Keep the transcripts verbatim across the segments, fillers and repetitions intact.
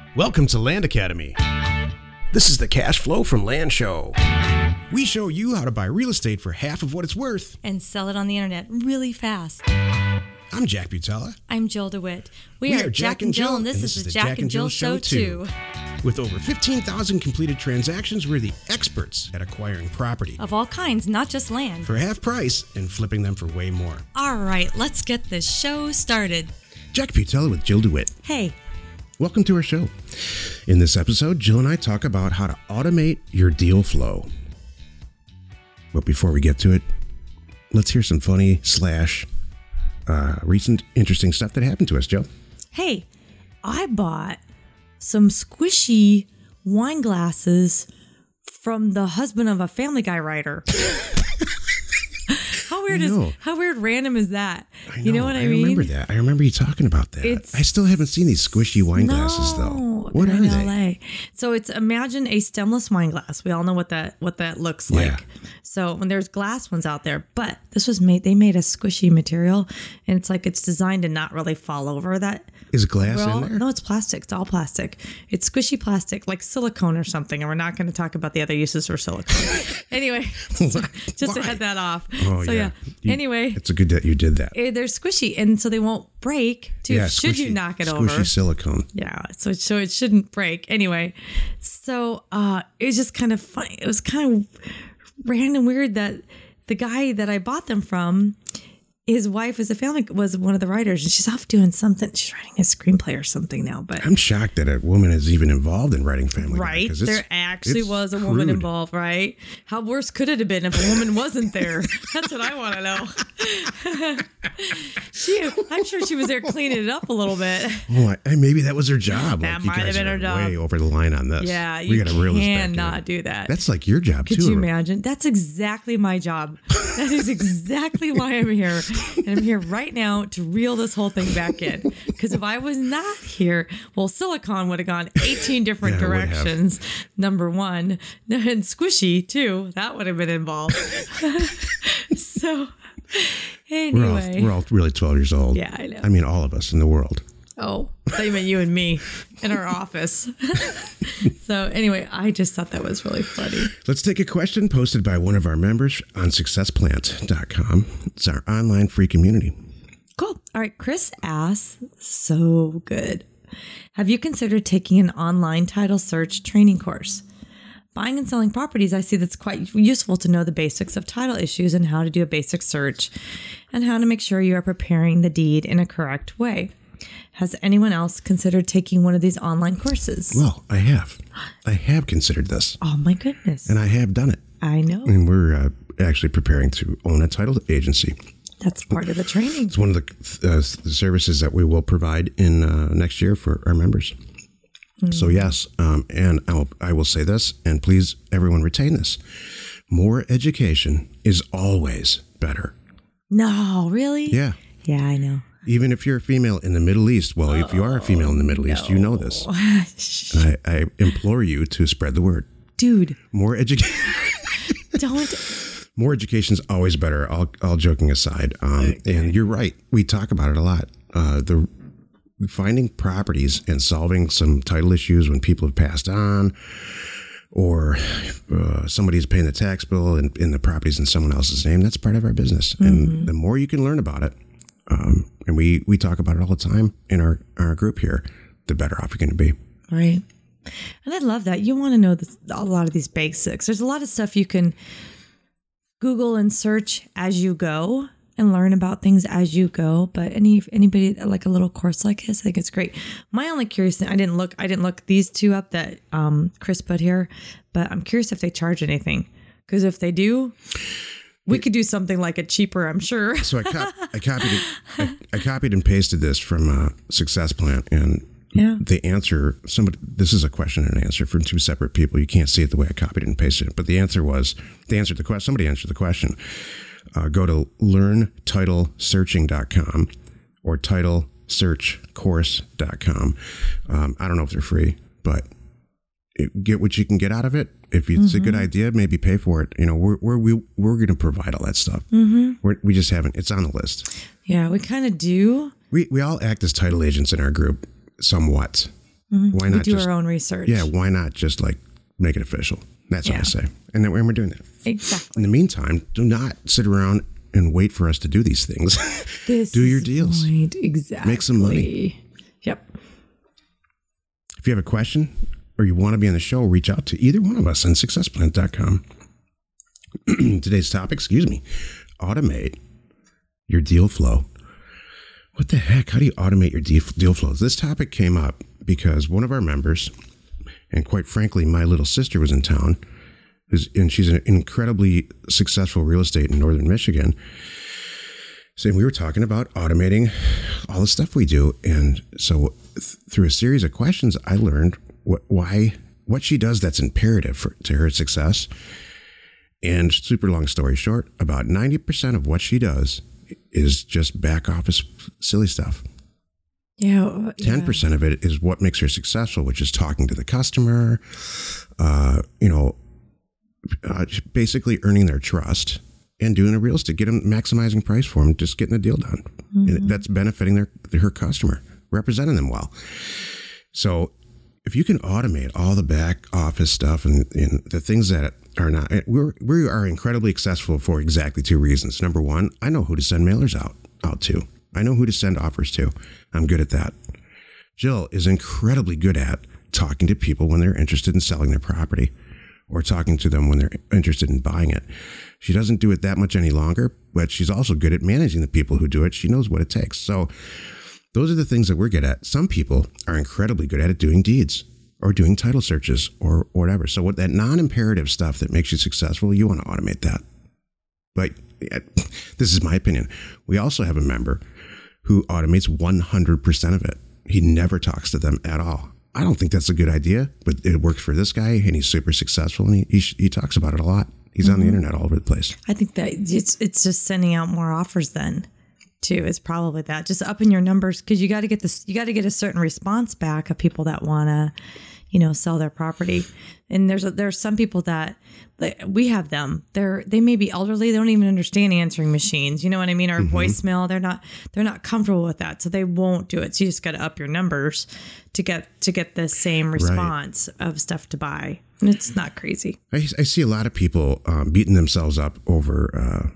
Welcome to Land Academy. This is the Cash Flow from Land Show. We show you how to buy real estate for half of what it's worth and sell it on the internet really fast. I'm Jack Butala. I'm Jill DeWitt. We, we are, are Jack, Jack and Jill, and this, and this is, is the Jack, Jack and Jill, Jill Show, too. With over fifteen thousand completed transactions, we're the experts at acquiring property. Of all kinds, not just land. For half price and flipping them for way more. All right, let's get this show started. Jack Butala with Jill DeWitt. Hey. Welcome to our show. In this episode, Jill and I talk about how to automate your deal flow. But before we get to it, let's hear some funny slash uh, recent interesting stuff that happened to us, Jill. Hey, I bought some squishy wine glasses from the husband of a Family Guy writer. How weird is how weird random is that? I know, you know what I, I mean? I remember that. I remember you talking about that. It's, I still haven't seen these squishy wine no, glasses though. What are in they? L A. So it's imagine a stemless wine glass. We all know what that what that looks like. Yeah. So when there's glass ones out there, but this was made. They made a squishy material, and it's like it's designed to not really fall over. That is glass well, in there? No, it's plastic. It's all plastic. It's squishy plastic, like silicone or something. And we're not going to talk about the other uses for silicone. Anyway, just, just to head that off. Oh, so yeah. yeah. You, anyway, it's a good that you did that. They're squishy, and so they won't break. Too. Yeah, should squishy, you knock it squishy over? Squishy silicone. Yeah, so so it shouldn't break. Anyway, so uh, it was just kind of funny. It was kind of random, weird that the guy that I bought them from, his wife is a family was one of the writers, and she's off doing something. She's writing a screenplay or something now. But I'm shocked that a woman is even involved in writing Family right? Guy. Right, there actually was a crude. woman involved. Right? How worse could it have been if a woman wasn't there? That's what I want to know. she, I'm sure she was there cleaning it up a little bit. Oh, I, maybe that was her job. That like, might you guys have been her are job. Way over the line on this. Yeah, we you got to reel this back in. cannot do that. That's like your job Could too. Could you imagine? That's exactly my job. That is exactly why I'm here, and I'm here right now to reel this whole thing back in. Because if I was not here, well, silicone would have gone eighteen different yeah, directions. Number one, and squishy too. That would have been involved. So anyway, we're all, we're all really twelve years old. Yeah, I know. I mean, all of us in the world. Oh, I thought you meant you and me in our office. So anyway, I just thought that was really funny. Let's take a question posted by one of our members on success plant dot com. It's our online free community. Cool. All right. Chris asks, so good. Have you considered taking an online title search training course? Buying and selling properties, I see that's quite useful to know the basics of title issues and how to do a basic search and how to make sure you are preparing the deed in a correct way. Has anyone else considered taking one of these online courses? Well, I have. I have considered this. Oh, my goodness. And I have done it. I know. And we're uh, actually preparing to own a title agency. That's part of the training. It's one of the, uh, the services that we will provide in uh, next year for our members. Mm. So, yes. Um, and I'll, I will say this, and please, everyone, retain this. More education is always better. No, really? Yeah. Yeah, I know. Even if you're a female in the Middle East, well, oh, if you are a female in the Middle no. East, you know this. I, I implore you to spread the word. Dude. More education. Don't. More education is always better, all, all joking aside. Um, okay. And you're right. We talk about it a lot. Uh, the finding properties and solving some title issues when people have passed on, or uh, somebody's paying the tax bill and, and the property's in someone else's name, that's part of our business. Mm-hmm. And the more you can learn about it, Um, and we, we talk about it all the time in our, our group here, the better off you're going to be. Right. And I love that. You want to know this, a lot of these basics. There's a lot of stuff you can Google and search as you go and learn about things as you go. But any anybody like a little course like this, I think it's great. My only curious thing, I didn't look, I didn't look these two up that um, Chris put here, but I'm curious if they charge anything. Because if they do, we could do something like it cheaper, I'm sure. So I, cop- I copied it, I, I copied and pasted this from uh, Success Plant, and yeah. the answer. Somebody, this is a question and an answer from two separate people. You can't see it the way I copied it and pasted it, but the answer was they answered the question. Somebody answered the question. Uh, go to learn title searching dot com or title search course dot com. Um, I don't know if they're free, but it, get what you can get out of it. If it's mm-hmm. a good idea, maybe pay for it. You know, we're we're we, we're going to provide all that stuff. Mm-hmm. We're, we just haven't. It's on the list. Yeah, we kind of do. We we all act as title agents in our group, somewhat. Mm-hmm. Why not we do just, our own research? Yeah, why not just like make it official? That's yeah. what I say. And then we're doing that. Exactly. In the meantime, do not sit around and wait for us to do these things. This do your is deals. Point. Exactly. Make some money. Yep. If you have a question or you want to be on the show, reach out to either one of us on success plant dot com. Today's topic, excuse me, automate your deal flow. What the heck? How do you automate your deal, deal flows? This topic came up because one of our members, and quite frankly, my little sister was in town, and she's an incredibly successful real estate in Northern Michigan. So we were talking about automating all the stuff we do. And so th- through a series of questions, I learned what, why, what she does that's imperative for, to her success. And super long story short, about ninety percent of what she does is just back office silly stuff. Yeah. ten percent of it is what makes her successful, which is talking to the customer, uh, you know, uh, basically earning their trust and doing a real estate, get them maximizing price for them, just getting the deal done. Mm-hmm. And that's benefiting their her customer, representing them well. So if you can automate all the back office stuff and, and the things that are not, we're, we are incredibly successful for exactly two reasons. Number one, I know who to send mailers out, out to. I know who to send offers to. I'm good at that. Jill is incredibly good at talking to people when they're interested in selling their property or talking to them when they're interested in buying it. She doesn't do it that much any longer, but she's also good at managing the people who do it. She knows what it takes. So those are the things that we're good at. Some people are incredibly good at it doing deeds or doing title searches or whatever. So what that non-imperative stuff that makes you successful, you want to automate that. But this is my opinion. We also have a member who automates one hundred percent of it. He never talks to them at all. I don't think that's a good idea, but it works for this guy and he's super successful and he he, he talks about it a lot. He's mm-hmm. on the internet all over the place. I think that it's it's just sending out more offers then too is probably that. Just upping your numbers because you got to get this you got to get a certain response back of people that want to, you know, sell their property. And there's a, there's some people that like, we have them. They're they may be elderly. They don't even understand answering machines. You know what I mean? Or mm-hmm. voicemail. They're not they're not comfortable with that, so they won't do it. So you just got to up your numbers to get to get the same response right. of stuff to buy. And it's not crazy. I, I see a lot of people um, beating themselves up over, uh,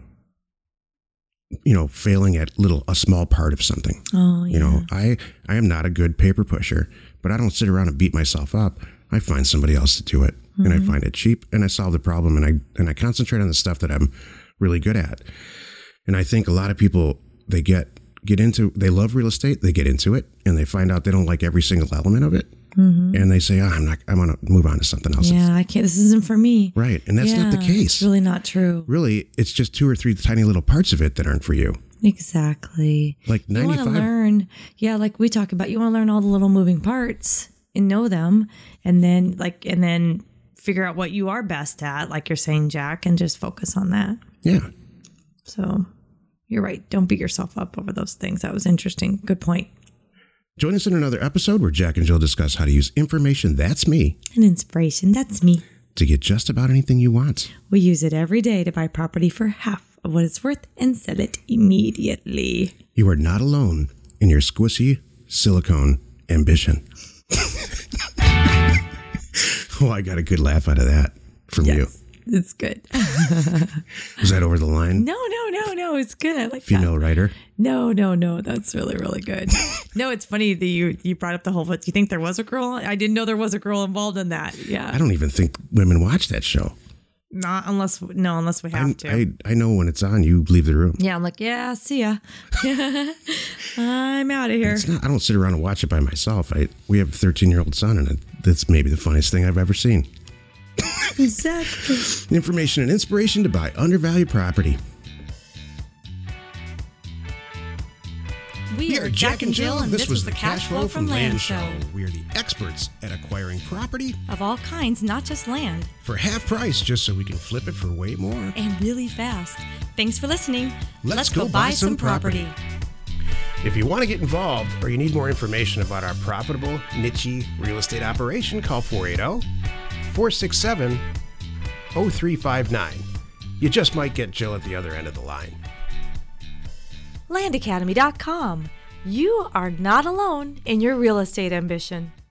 you know, failing at little a small part of something. Oh, yeah. You know, I I am not a good paper pusher, but I don't sit around and beat myself up. I find somebody else to do it, mm-hmm. and I find it cheap, and I solve the problem, and I and I concentrate on the stuff that I'm really good at. And I think a lot of people they get get into they love real estate, they get into it, and they find out they don't like every single element of it. Mm-hmm. And they say, oh, I'm not, I'm going to move on to something else. Yeah, I can't, this isn't for me. Right. And that's yeah, not the case. It's really not true. Really, it's just two or three tiny little parts of it that aren't for you. Exactly. Like ninety-five. You want to learn, yeah, like we talk about, you want to learn all the little moving parts and know them. And then like, and then figure out what you are best at, like you're saying, Jack, and just focus on that. Yeah. So you're right. Don't beat yourself up over those things. That was interesting. Good point. Join us in another episode where Jack and Jill discuss how to use information that's me and inspiration that's me to get just about anything you want. We use it every day to buy property for half of what it's worth and sell it immediately. You are not alone in your squishy silicone ambition. Oh, I got a good laugh out of that from yes, you. It's good. Was that over the line? No, no, no, no. It's good. I like Female that. writer? No, no, no. That's really, really good. No, it's funny that you you brought up the whole. But you think there was a girl? I didn't know there was a girl involved in that. Yeah. I don't even think women watch that show. Not unless no, unless we have I, to. I I know when it's on, you leave the room. Yeah, I'm like, yeah, see ya. I'm out of here. It's not. I don't sit around and watch it by myself. I we have a thirteen year old son, and it, that's maybe the funniest thing I've ever seen. Exactly. Information and inspiration to buy undervalued property. We are Jack and Jill, and this was the Cash Flow from Land Show. We are the experts at acquiring property of all kinds, not just land, for half price, just so we can flip it for way more. And really fast. Thanks for listening. Let's, Let's go, go buy, buy some some property. property. If you want to get involved or you need more information about our profitable, niche real estate operation, call four eight zero, four six seven, zero three five nine. You just might get Jill at the other end of the line. land academy dot com. You are not alone in your real estate ambition.